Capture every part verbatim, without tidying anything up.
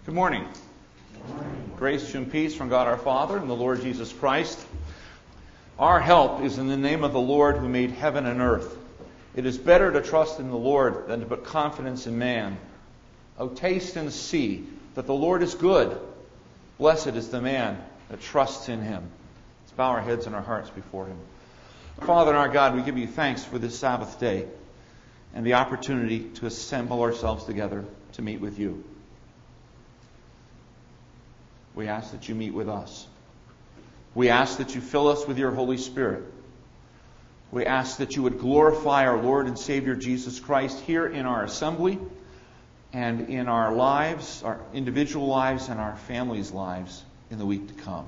Good morning. Good morning. Grace and peace from God our Father and the Lord Jesus Christ. Our help is in the name of the Lord who made heaven and earth. It is better to trust in the Lord than to put confidence in man. O taste and see that the Lord is good. Blessed is the man that trusts in him. Let's bow our heads and our hearts before him. Father and our God, we give you thanks for this Sabbath day and the opportunity to assemble ourselves together to meet with you. We ask that you meet with us. We ask that you fill us with your Holy Spirit. We ask that you would glorify our Lord and Savior Jesus Christ here in our assembly and in our lives, our individual lives and our families' lives in the week to come.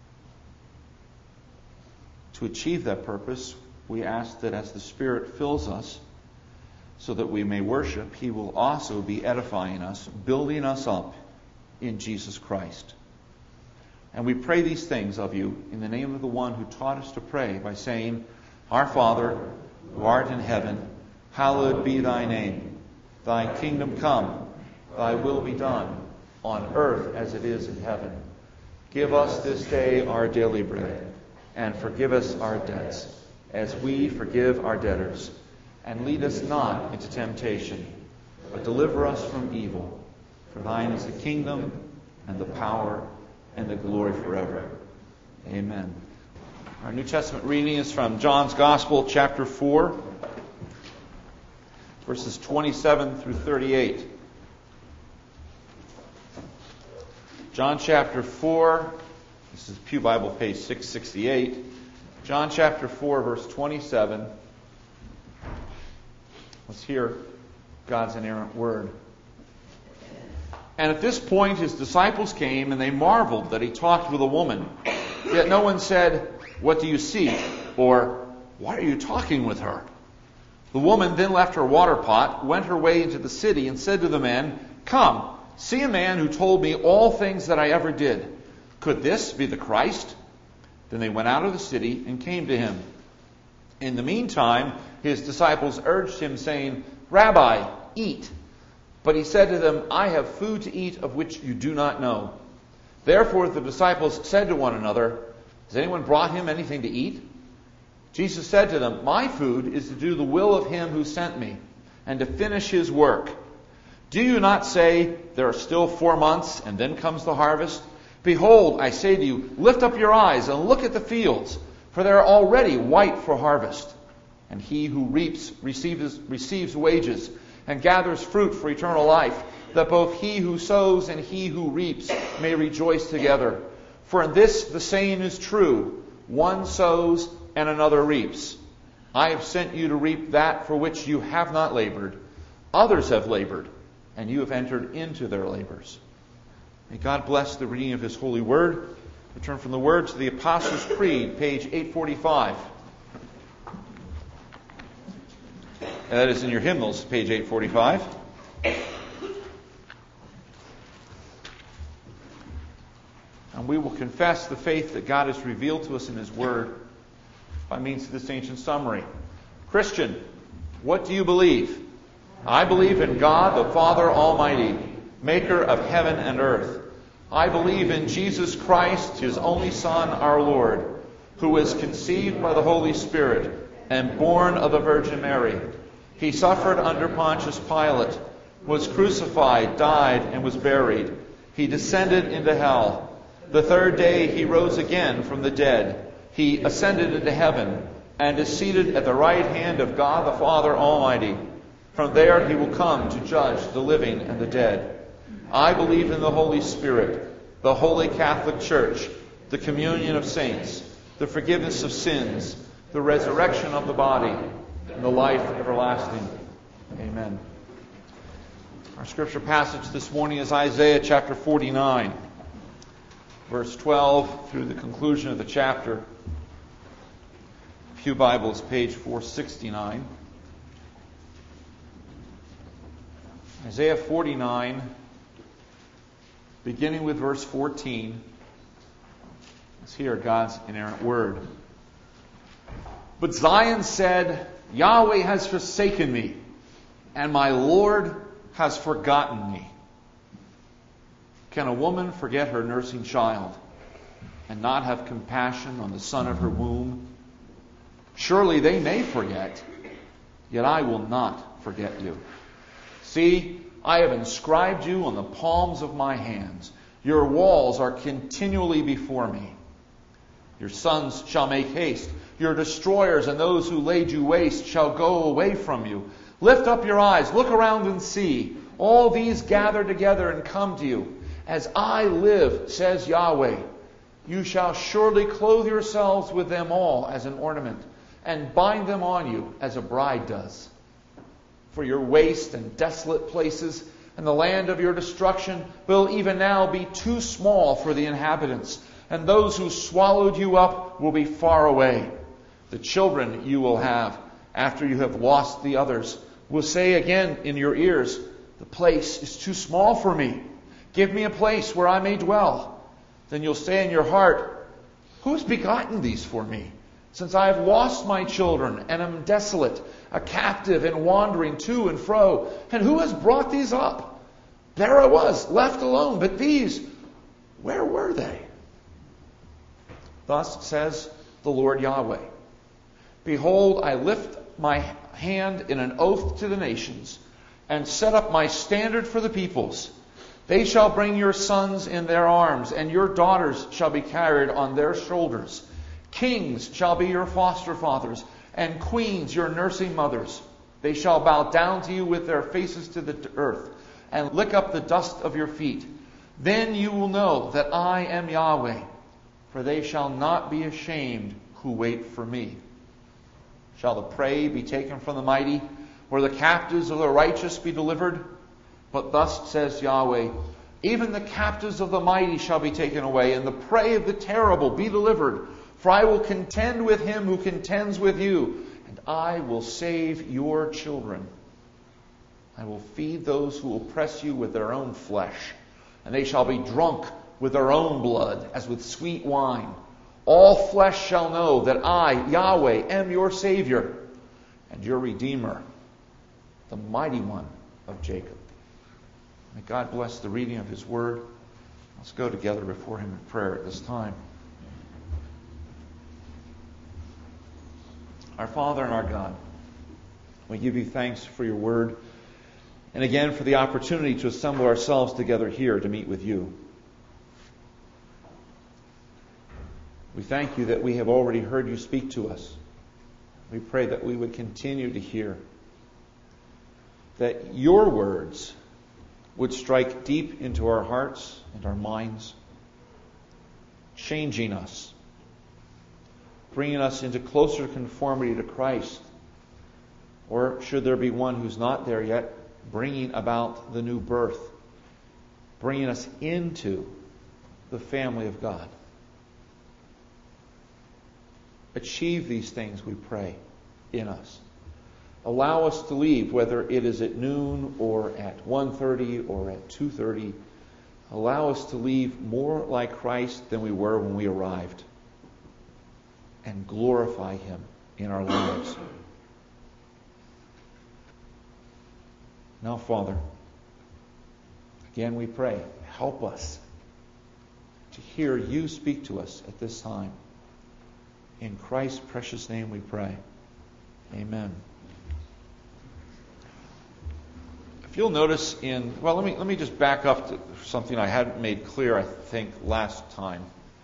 To achieve that purpose, we ask that as the Spirit fills us so that we may worship, He will also be edifying us, building us up in Jesus Christ. And we pray these things of you in the name of the one who taught us to pray by saying, Our Father, who art in heaven, hallowed be thy name. Thy kingdom come, thy will be done, on earth as it is in heaven. Give us this day our daily bread, and forgive us our debts, as we forgive our debtors. And lead us not into temptation, but deliver us from evil. For thine is the kingdom, and the power, and the glory forever. Amen. Our New Testament reading is from John's Gospel, chapter four, verses twenty-seven through thirty-eight. John chapter four, this is Pew Bible, page six sixty-eight. John chapter four, verse twenty-seven. Let's hear God's inerrant word. And at this point his disciples came, and they marveled that he talked with a woman. Yet no one said, What do you seek? Or, Why are you talking with her? The woman then left her water pot, went her way into the city, and said to the men, Come, see a man who told me all things that I ever did. Could this be the Christ? Then they went out of the city and came to him. In the meantime, his disciples urged him, saying, Rabbi, eat. But he said to them, I have food to eat of which you do not know. Therefore the disciples said to one another, Has anyone brought him anything to eat? Jesus said to them, My food is to do the will of him who sent me, and to finish his work. Do you not say, There are still four months, and then comes the harvest? Behold, I say to you, lift up your eyes and look at the fields, for they are already white for harvest. And he who reaps receives, receives wages, and gathers fruit for eternal life, that both he who sows and he who reaps may rejoice together. For in this the saying is true, one sows and another reaps. I have sent you to reap that for which you have not labored. Others have labored, and you have entered into their labors. May God bless the reading of his holy word. We turn from the word to the Apostles' Creed, page eight forty-five. That is in your hymnals, page eight forty-five. And we will confess the faith that God has revealed to us in his word by means of this ancient summary. Christian, what do you believe? I believe in God, the Father Almighty, maker of heaven and earth. I believe in Jesus Christ, his only Son, our Lord, who was conceived by the Holy Spirit and born of the Virgin Mary. He suffered under Pontius Pilate, was crucified, died, and was buried. He descended into hell. The third day he rose again from the dead. He ascended into heaven and is seated at the right hand of God the Father Almighty. From there he will come to judge the living and the dead. I believe in the Holy Spirit, the Holy Catholic Church, the communion of saints, the forgiveness of sins, the resurrection of the body, and the life everlasting. Amen. Our scripture passage this morning is Isaiah chapter forty-nine, verse twelve through the conclusion of the chapter. Pew Bibles, page four sixty-nine. Isaiah forty-nine, beginning with verse fourteen. Let's hear God's inerrant word. But Zion said, Yahweh has forsaken me, and my Lord has forgotten me. Can a woman forget her nursing child and not have compassion on the son of her womb? Surely they may forget, yet I will not forget you. See, I have inscribed you on the palms of my hands. Your walls are continually before me. Your sons shall make haste. Your destroyers and those who laid you waste shall go away from you. Lift up your eyes, look around and see. All these gather together and come to you. As I live, says Yahweh, you shall surely clothe yourselves with them all as an ornament, and bind them on you as a bride does. For your waste and desolate places and the land of your destruction will even now be too small for the inhabitants, and those who swallowed you up will be far away. The children you will have, after you have lost the others, will say again in your ears, the place is too small for me. Give me a place where I may dwell. Then you'll say in your heart, who has begotten these for me? Since I have lost my children and am desolate, a captive and wandering to and fro. And who has brought these up? There I was, left alone. But these, where were they? Thus says the Lord Yahweh, behold, I lift my hand in an oath to the nations, and set up my standard for the peoples. They shall bring your sons in their arms, and your daughters shall be carried on their shoulders. Kings shall be your foster fathers, and queens your nursing mothers. They shall bow down to you with their faces to the earth, and lick up the dust of your feet. Then you will know that I am Yahweh, for they shall not be ashamed who wait for me. Shall the prey be taken from the mighty, or the captives of the righteous be delivered? But thus says Yahweh, even the captives of the mighty shall be taken away, and the prey of the terrible be delivered. For I will contend with him who contends with you, and I will save your children. I will feed those who oppress you with their own flesh, and they shall be drunk with their own blood, as with sweet wine. All flesh shall know that I, Yahweh, am your Savior and your Redeemer, the mighty one of Jacob. May God bless the reading of His Word. Let's go together before Him in prayer at this time. Our Father and our God, we give you thanks for your Word, and again for the opportunity to assemble ourselves together here to meet with you. We thank you that we have already heard you speak to us. We pray that we would continue to hear, that your words would strike deep into our hearts and our minds, changing us, bringing us into closer conformity to Christ, or should there be one who's not there yet, bringing about the new birth, bringing us into the family of God. Achieve these things, we pray, in us. Allow us to leave, whether it is at noon or at one thirty or at two thirty. Allow us to leave more like Christ than we were when we arrived, and glorify Him in our lives. Now, Father, again we pray, help us to hear you speak to us at this time. In Christ's precious name we pray. Amen. If you'll notice in, well, let me let me just back up to something I hadn't made clear, I think, last time.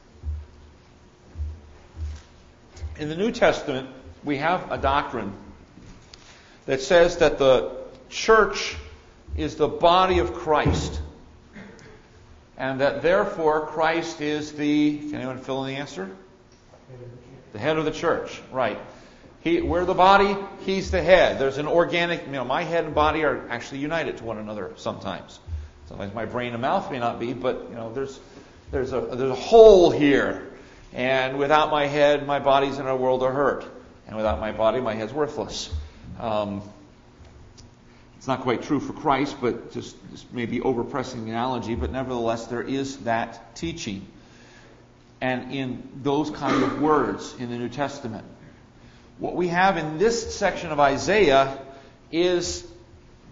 In the New Testament, we have a doctrine that says that the church is the body of Christ, and that therefore Christ is the, can anyone fill in the answer? The head of the church, right. He, we're the body, He's the head. There's an organic, you know, my head and body are actually united to one another sometimes. Sometimes my brain and mouth may not be, but, you know, there's there's a there's a hole here. And without my head, my body's in a world of hurt. And without my body, my head's worthless. Um, it's not quite true for Christ, but just, just maybe overpressing the analogy. But nevertheless, there is that teaching. And in those kind of words in the New Testament. What we have in this section of Isaiah is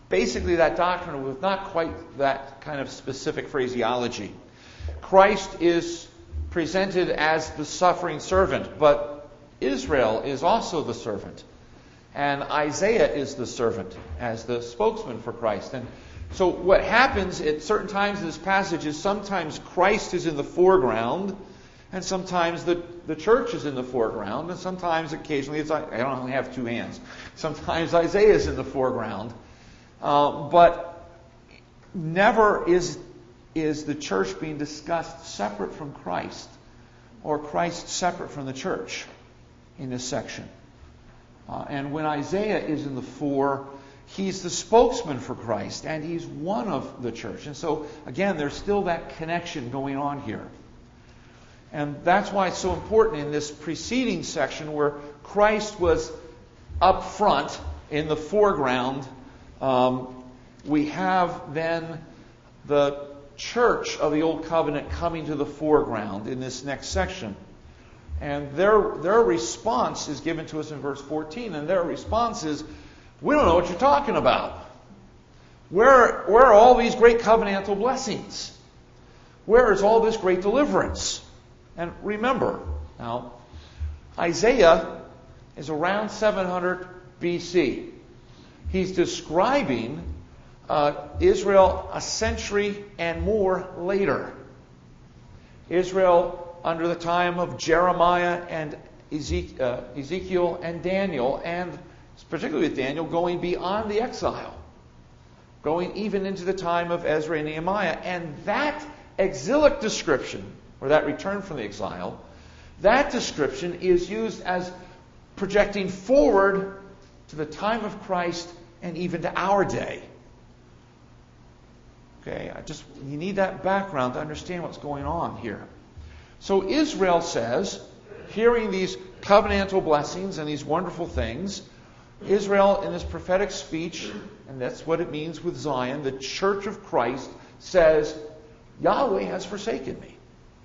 basically that doctrine with not quite that kind of specific phraseology. Christ is presented as the suffering servant, but Israel is also the servant. And Isaiah is the servant as the spokesman for Christ. And so what happens at certain times in this passage is sometimes Christ is in the foreground, and sometimes the, the church is in the foreground, and sometimes occasionally it's, I don't only have two hands, sometimes Isaiah is in the foreground. Uh, but never is, is the church being discussed separate from Christ, or Christ separate from the church in this section. Uh, and when Isaiah is in the fore, he's the spokesman for Christ, and he's one of the church. And so, again, there's still that connection going on here. And that's why it's so important in this preceding section where Christ was up front in the foreground. Um, we have then the church of the Old Covenant coming to the foreground in this next section. And their their response is given to us in verse fourteen. And their response is, we don't know what you're talking about. Where, where are all these great covenantal blessings? Where is all this great deliverance? And remember, now, Isaiah is around seven hundred B C. He's describing uh, Israel a century and more later. Israel under the time of Jeremiah and Ezekiel and Daniel, and particularly with Daniel, going beyond the exile, going even into the time of Ezra and Nehemiah. And that exilic description, or that return from the exile, that description is used as projecting forward to the time of Christ and even to our day. Okay, I just you need that background to understand what's going on here. So Israel says, hearing these covenantal blessings and these wonderful things, Israel in this prophetic speech, and that's what it means with Zion, the church of Christ, says, Yahweh has forsaken me.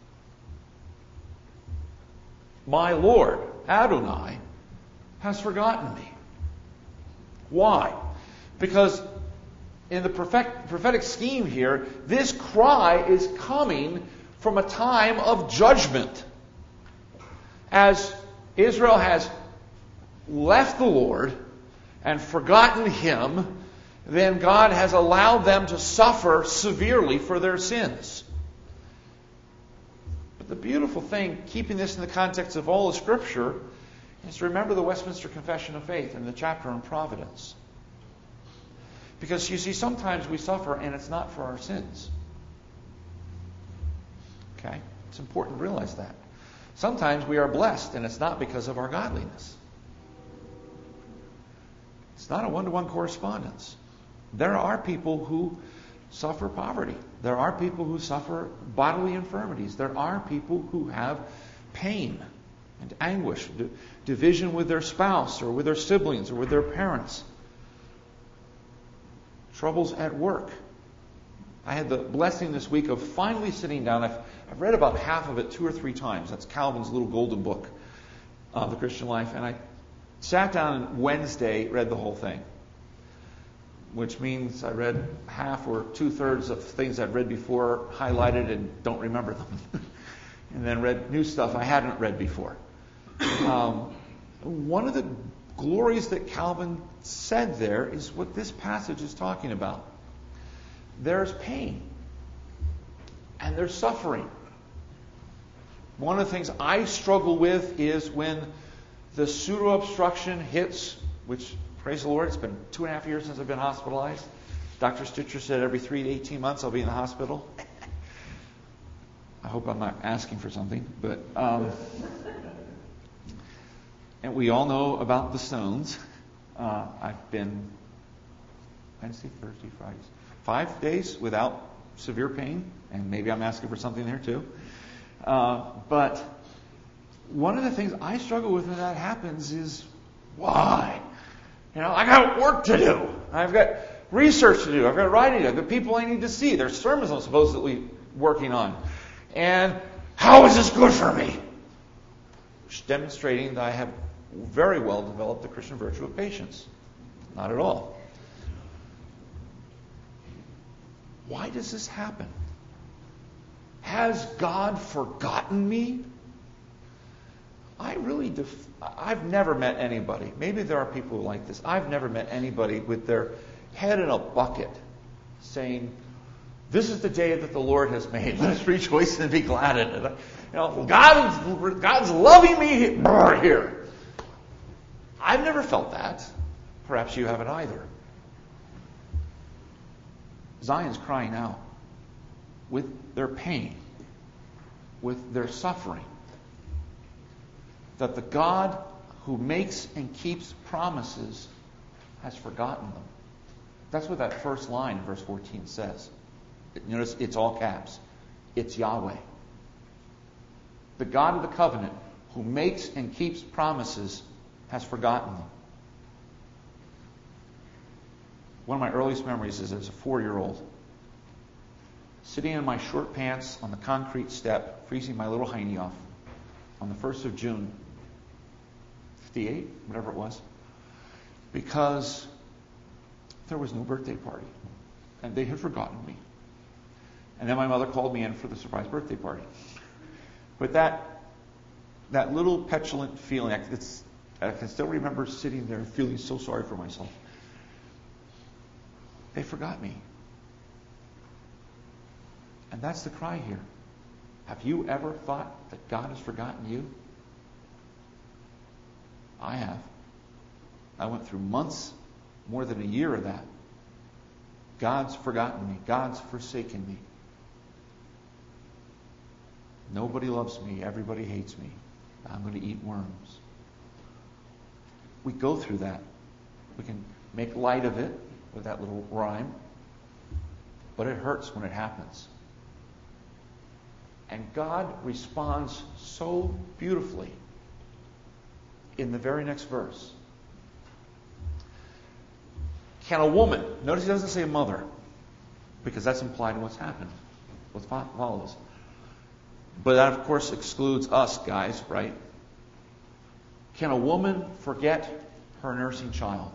My Lord, Adonai, has forgotten me. Why? Because in the prophetic scheme here, this cry is coming from a time of judgment. As Israel has left the Lord and forgotten Him, then God has allowed them to suffer severely for their sins. But the beautiful thing, keeping this in the context of all of Scripture, is to remember the Westminster Confession of Faith and the chapter on providence. Because you see, sometimes we suffer and it's not for our sins. Okay? It's important to realize that. Sometimes we are blessed and it's not because of our godliness. It's not a one-to-one correspondence. There are people who suffer poverty. There are people who suffer bodily infirmities. There are people who have pain and anguish, d- division with their spouse or with their siblings or with their parents. Troubles at work. I had the blessing this week of finally sitting down. I've, I've read about half of it two or three times. That's Calvin's little golden book of the Christian life. And I sat down on Wednesday, read the whole thing. Which means I read half or two-thirds of things I'd read before, highlighted and don't remember them. And then read new stuff I hadn't read before. Um, one of the glories that Calvin said there is what this passage is talking about. There's pain. And there's suffering. One of the things I struggle with is when the pseudo-obstruction hits, which, praise the Lord, it's been two and a half years since I've been hospitalized. Doctor Stitcher said every three to eighteen months I'll be in the hospital. I hope I'm not asking for something, but um, and we all know about the stones. Uh, I've been Wednesday, Thursday, Friday, five days without severe pain, and maybe I'm asking for something there too. Uh, but one of the things I struggle with when that happens is why? You know, I got work to do. I've got research to do. I've got writing to do. The people I need to see. There's sermons I'm supposedly working on. And how is this good for me? Which demonstrating that I have very well developed the Christian virtue of patience. Not at all. why does this happen? Has God forgotten me? I really, def- I've never met anybody. Maybe there are people who like this. I've never met anybody with their head in a bucket saying, "This is the day that the Lord has made. Let us rejoice and be glad in it." You know, God, God's loving me here. I've never felt that. Perhaps you haven't either. Zion's crying out with their pain, with their suffering, that the God who makes and keeps promises has forgotten them. That's what that first line in verse fourteen says. Notice it's all caps. It's Yahweh. The God of the covenant who makes and keeps promises has forgotten them. One of my earliest memories is as a four-year-old, sitting in my short pants on the concrete step, freezing my little hiney off on the first of June, fifty-eight, whatever it was, because there was no birthday party, and they had forgotten me. And then my mother called me in for the surprise birthday party. But that that little petulant feeling, it's, I can still remember sitting there feeling so sorry for myself. They forgot me. And that's the cry here. Have you ever thought that God has forgotten you? I have. I went through months, more than a year of that. God's forgotten me. God's forsaken me. Nobody loves me. Everybody hates me. I'm going to eat worms. We go through that. We can make light of it with that little rhyme. But it hurts when it happens. And God responds so beautifully in the very next verse. Can a woman, notice he doesn't say mother, because that's implied in what's happened, what follows. But that, of course, excludes us guys, right? Can a woman forget her nursing child?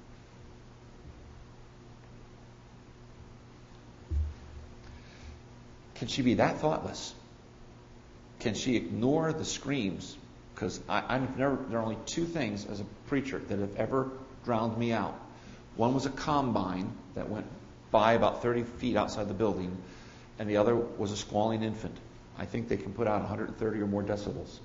Can she be that thoughtless? Can she ignore the screams? Because I've never, there are only two things as a preacher that have ever drowned me out. One was a combine that went by about thirty feet outside the building, and the other was a squalling infant. I think they can put out one hundred thirty or more decibels.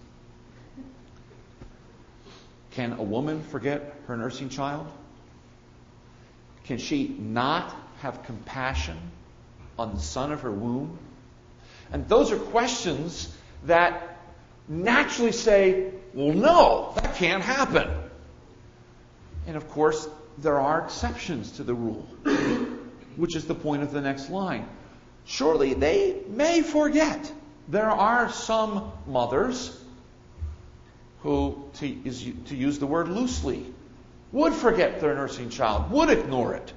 Can a woman forget her nursing child? Can she not have compassion on the son of her womb? And those are questions that naturally say, well, no, that can't happen. And of course, there are exceptions to the rule, which is the point of the next line. Surely they may forget. There are some mothers who, to, is, to use the word loosely, would forget their nursing child, would ignore it.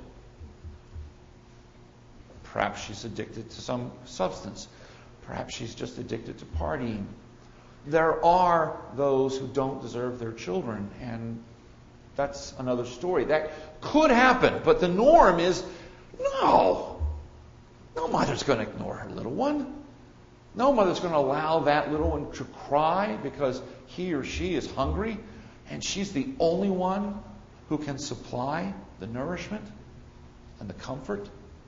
Perhaps she's addicted to some substance. Perhaps she's just addicted to partying. There are those who don't deserve their children, and that's another story. That could happen, but the norm is, no. No mother's going to ignore her little one. No mother's going to allow that little one to cry because he or she is hungry, and she's the only one who can supply the nourishment and the comfort.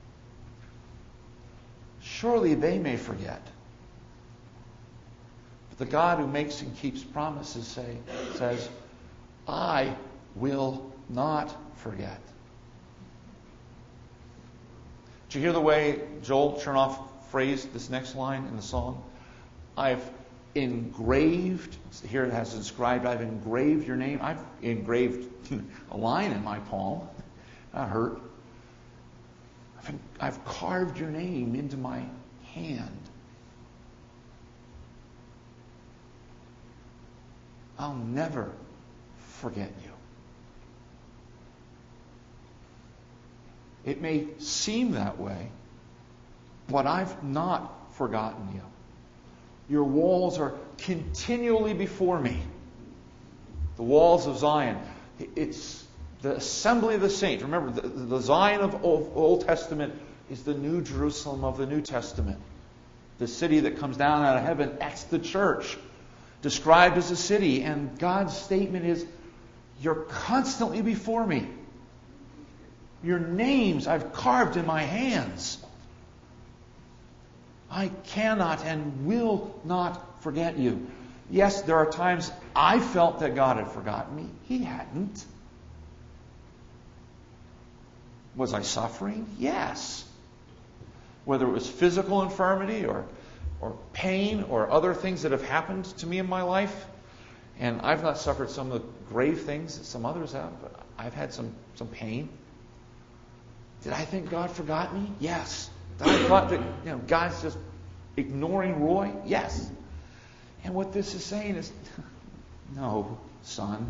Surely they may forget. But the God who makes and keeps promises say, says, I will not forget. Did you hear the way Joel Chernoff phrased this next line in the song? I've engraved, here it has inscribed, I've engraved your name. I've engraved a line in my palm. That hurt. I've, I've carved your name into my hand. I'll never forget you. It may seem that way, but I've not forgotten you. Your walls are continually before me. The walls of Zion. It's the assembly of the saints. Remember, the, the Zion of Old, Old Testament is the New Jerusalem of the New Testament. The city that comes down out of heaven, that's the church, described as a city. And God's statement is, you're constantly before me. Your names I've carved in my hands. I cannot and will not forget you. Yes, there are times I felt that God had forgotten me. He hadn't. Was I suffering? Yes. Whether it was physical infirmity or, or pain or other things that have happened to me in my life. And I've not suffered some of the grave things that some others have, but I've had some, some pain. Did I think God forgot me? Yes. Did I thought that you know God's just ignoring Roy? Yes. And what this is saying is, no, son,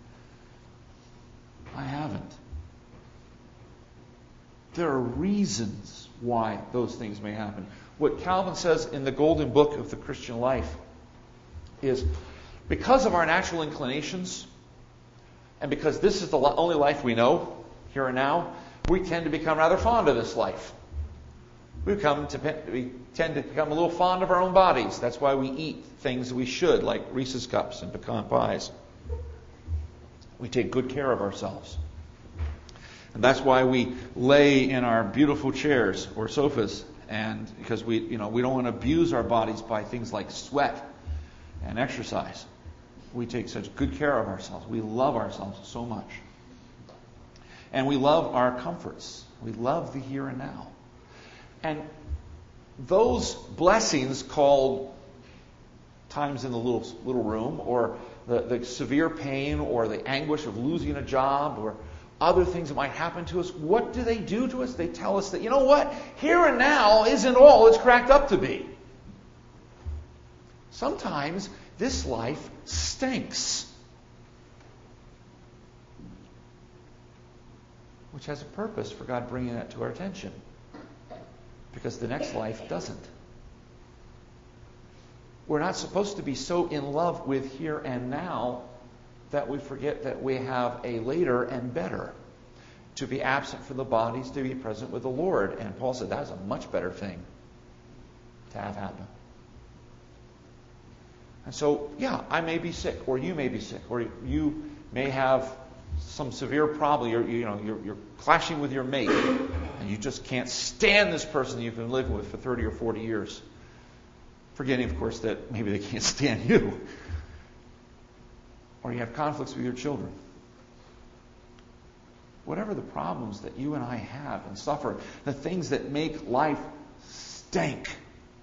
I haven't. There are reasons why those things may happen. What Calvin says in the Golden Book of the Christian Life is, because of our natural inclinations, and because this is the only life we know, here and now, we tend to become rather fond of this life. We, become to, we tend to become a little fond of our own bodies. That's why we eat things we should, like Reese's Cups and pecan pies. We take good care of ourselves. And that's why we lay in our beautiful chairs or sofas, and because we, you know, we don't want to abuse our bodies by things like sweat and exercise. We take such good care of ourselves. We love ourselves so much. And we love our comforts. We love the here and now. And those blessings called times in the little little room, or the, the severe pain, or the anguish of losing a job, or other things that might happen to us, what do they do to us? They tell us that, you know what? Here and now isn't all it's cracked up to be. Sometimes this life stinks. Which has a purpose for God bringing that to our attention. Because the next life doesn't. We're not supposed to be so in love with here and now that we forget that we have a later and better. To be absent from the bodies, to be present with the Lord. And Paul said that's a much better thing to have happen. And so, yeah, I may be sick, or you may be sick, or you may have some severe problem. You're, you know, you're, you're clashing with your mate, and you just can't stand this person you've been living with for thirty or forty years. Forgetting, of course, that maybe they can't stand you. Or you have conflicts with your children. Whatever the problems that you and I have and suffer, the things that make life stink,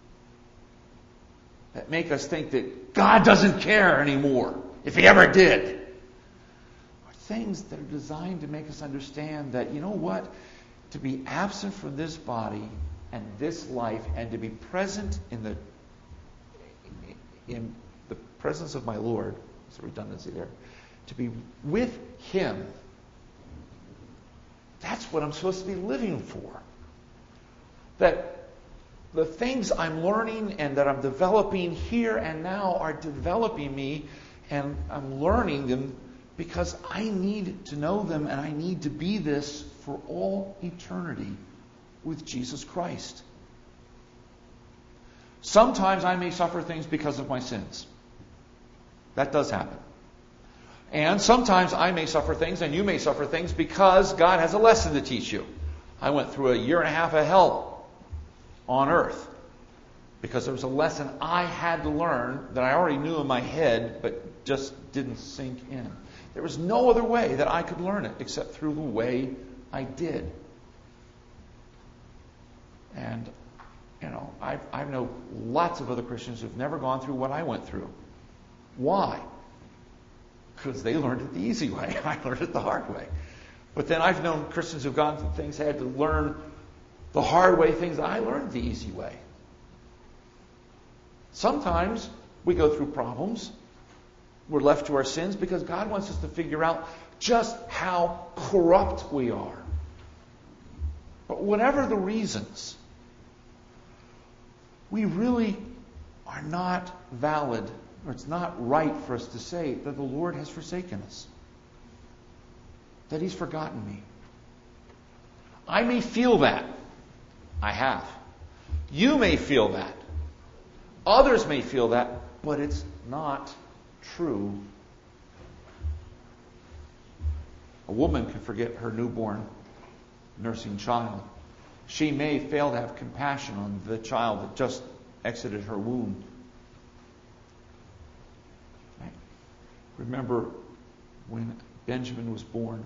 that make us think that God doesn't care anymore, if He ever did, are things that are designed to make us understand that, you know what, to be absent from this body and this life, and to be present in the in the presence of my Lord, there's a redundancy there, to be with Him, that's what I'm supposed to be living for. That the things I'm learning and that I'm developing here and now are developing me, and I'm learning them because I need to know them, and I need to be this for all eternity with Jesus Christ. Sometimes I may suffer things because of my sins. That does happen. And sometimes I may suffer things, and you may suffer things, because God has a lesson to teach you. I went through a year and a half of hell on earth because there was a lesson I had to learn that I already knew in my head, but just didn't sink in. There was no other way that I could learn it except through the way I did. And, you know, I I know lots of other Christians who've never gone through what I went through. Why? Because they learned it the easy way. I learned it the hard way. But then I've known Christians who've gone through things, had to learn the hard way things that I learned the easy way. Sometimes we go through problems. We're left to our sins because God wants us to figure out just how corrupt we are. But whatever the reasons, we really are not valid, or it's not right for us to say that the Lord has forsaken us, that He's forgotten me. I may feel that. I have. You may feel that. Others may feel that, but it's not true. A woman can forget her newborn nursing child. She may fail to have compassion on the child that just exited her womb. Right? Remember when Benjamin was born,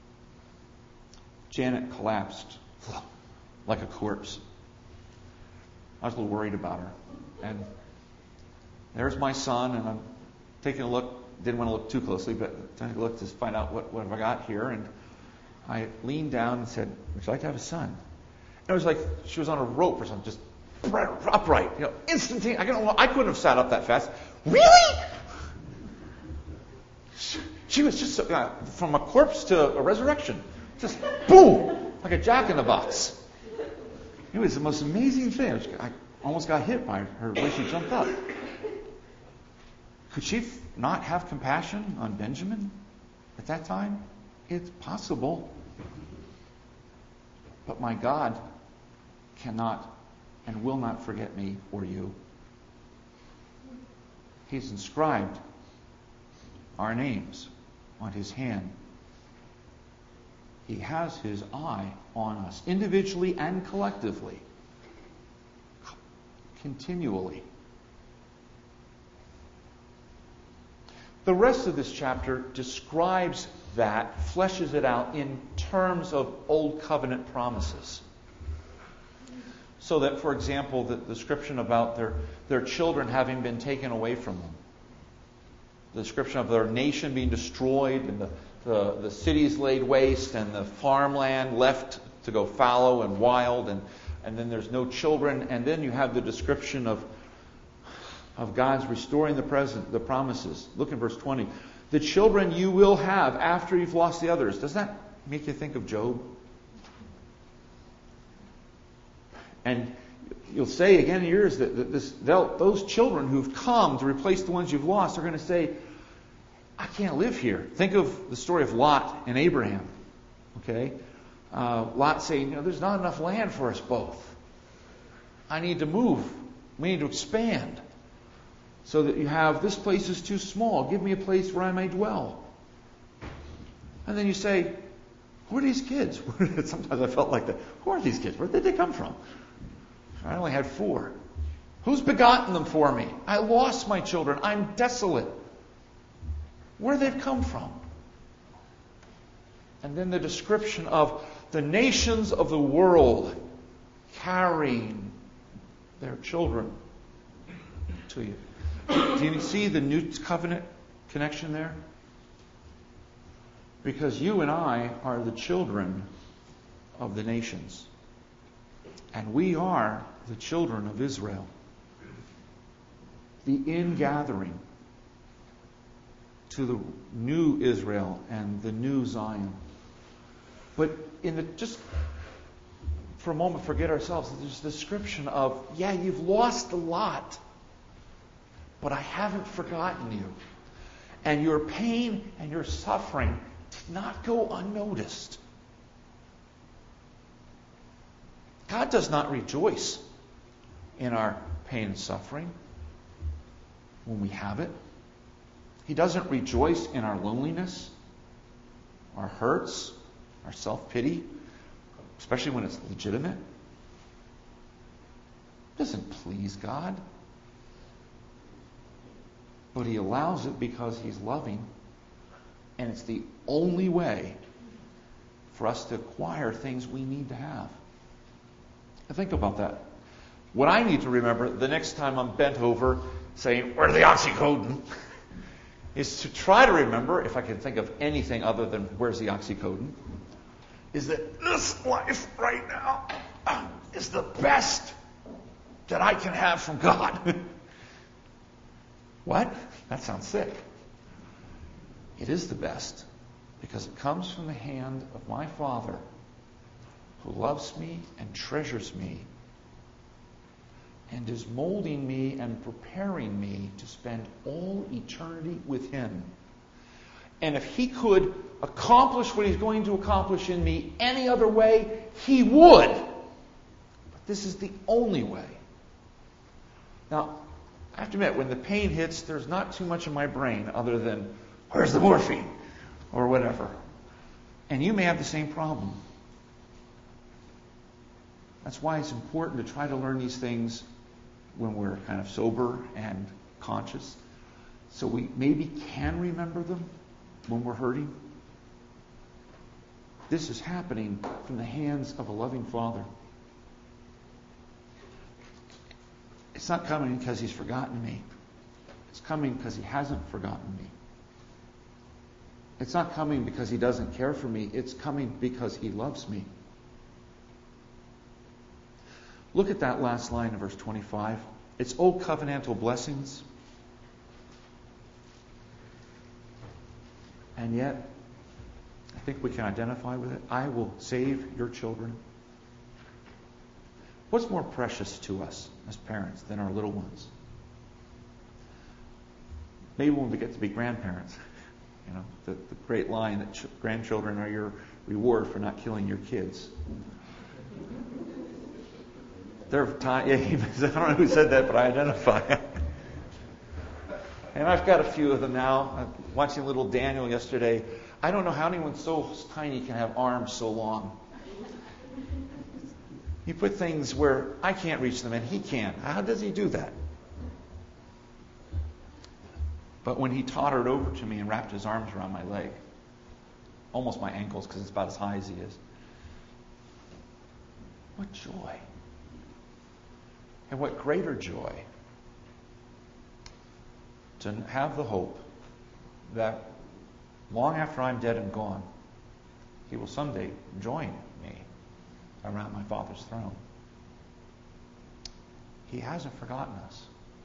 Janet collapsed like a corpse. I was a little worried about her. And there's my son, and I'm taking a look. Didn't want to look too closely, but taking a look to find out what, what have I got here. And I leaned down and said, would you like to have a son? And it was like she was on a rope or something, just upright, you know, instantaneous. I couldn't, I couldn't have sat up that fast. Really? She was just uh, from a corpse to a resurrection. Just boom, like a jack in the box. It was the most amazing thing. I almost got hit by her way she jumped up. Could she not have compassion on Benjamin at that time? It's possible. But my God cannot and will not forget me or you. He's inscribed our names on his hand. He has his eye on us, individually and collectively, continually. The rest of this chapter describes that, fleshes it out in terms of Old Covenant promises. So that, for example, the description about their, their children having been taken away from them, the description of their nation being destroyed and the, the, the cities laid waste and the farmland left to go fallow and wild, and, and then there's no children, and then you have the description of of God's restoring the present, the promises. Look in verse twenty. The children you will have after you've lost the others. Does that make you think of Job? And you'll say again in yours that this, those children who've come to replace the ones you've lost are going to say, I can't live here. Think of the story of Lot and Abraham. Okay? Uh, Lot saying, you know, there's not enough land for us both. I need to move. We need to expand. So that you have, this place is too small. Give me a place where I may dwell. And then you say, who are these kids? Sometimes I felt like that. Who are these kids? Where did they come from? I only had four. Who's begotten them for me? I lost my children. I'm desolate. Where they've come from. And then the description of the nations of the world carrying their children to you. Do you see the New Covenant connection there? Because you and I are the children of the nations. And we are the children of Israel. The ingathering to the new Israel and the new Zion. But in the just for a moment forget ourselves. There's a description of, yeah, you've lost a lot. But I haven't forgotten you. And your pain and your suffering did not go unnoticed. God does not rejoice in our pain and suffering when we have it. He doesn't rejoice in our loneliness, our hurts, our self-pity, especially when it's legitimate. It doesn't please God. But he allows it because he's loving. And it's the only way for us to acquire things we need to have. Now think about that. What I need to remember the next time I'm bent over saying, where's the oxycodone? is to try to remember, if I can think of anything other than where's the oxycodone, is that this life right now is the best that I can have from God. What? That sounds sick. It is the best because it comes from the hand of my Father who loves me and treasures me and is molding me and preparing me to spend all eternity with him. And if he could accomplish what he's going to accomplish in me any other way, he would. But This is the only way. Now, I have to admit, when the pain hits, there's not too much in my brain other than, where's the morphine? Or whatever. And you may have the same problem. That's why it's important to try to learn these things when we're kind of sober and conscious, so we maybe can remember them when we're hurting. This is happening from the hands of a loving Father. It's not coming because He's forgotten me. It's coming because He hasn't forgotten me. It's not coming because He doesn't care for me. It's coming because He loves me. Look at that last line of verse twenty-five. It's old covenantal blessings. And yet, I think we can identify with it. I will save your children. What's more precious to us as parents than our little ones? Maybe when we get to be grandparents, you know, the, the great line that ch- grandchildren are your reward for not killing your kids. There are times, yeah, I don't know who said that, but I identify. And I've got a few of them now. I'm watching little Daniel yesterday. I don't know how anyone so tiny can have arms so long. You put things where I can't reach them and he can. How does he do that? But when he tottered over to me and wrapped his arms around my leg, almost my ankles because it's about as high as he is, what joy. And what greater joy to have the hope that long after I'm dead and gone, he will someday join me around my Father's throne. He hasn't forgotten us.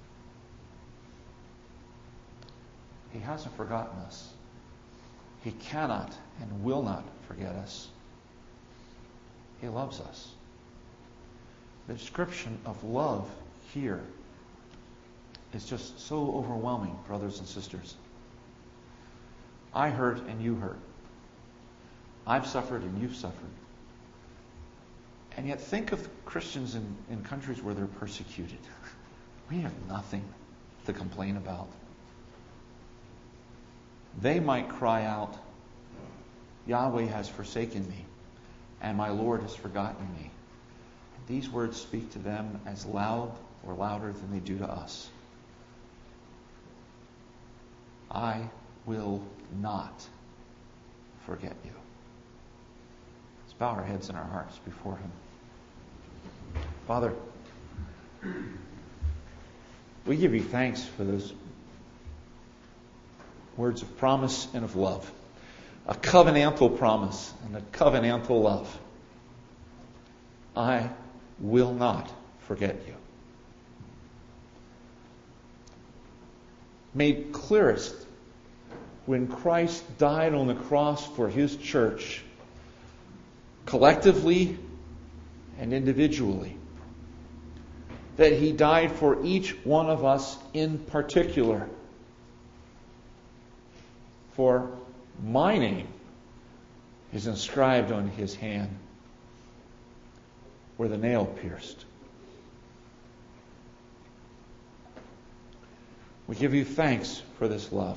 He hasn't forgotten us. He cannot and will not forget us. He loves us. The description of love here is just so overwhelming, brothers and sisters. I hurt and you hurt. I've suffered and you've suffered. And yet think of Christians in, in countries where they're persecuted. We have nothing to complain about. They might cry out, Yahweh has forsaken me, and my Lord has forgotten me. These words speak to them as loud or louder than they do to us. I will not forget you. Let's bow our heads and our hearts before Him. Father, we give you thanks for those words of promise and of love. A covenantal promise and a covenantal love. I will not forget you. Made clearest when Christ died on the cross for His church, collectively and individually, that He died for each one of us in particular. For my name is inscribed on His hand where the nail pierced. We give you thanks for this love.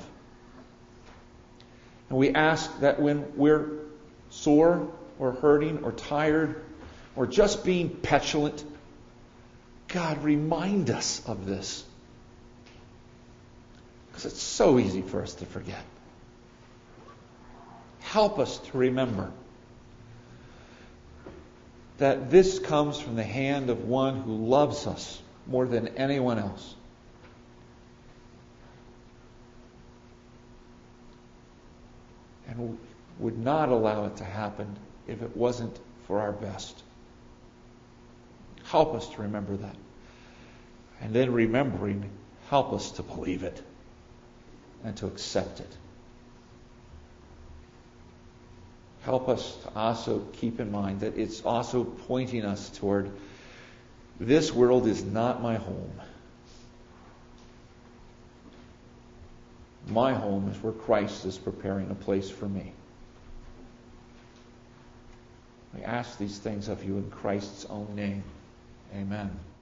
And we ask that when we're sore or hurting or tired or just being petulant, God, remind us of this. Because it's so easy for us to forget. Help us to remember that this comes from the hand of one who loves us more than anyone else. And would not allow it to happen if it wasn't for our best. Help us to remember that. And then remembering, help us to believe it and to accept it. Help us to also keep in mind that it's also pointing us toward this world is not my home. My home is where Christ is preparing a place for me. We ask these things of you in Christ's own name. Amen.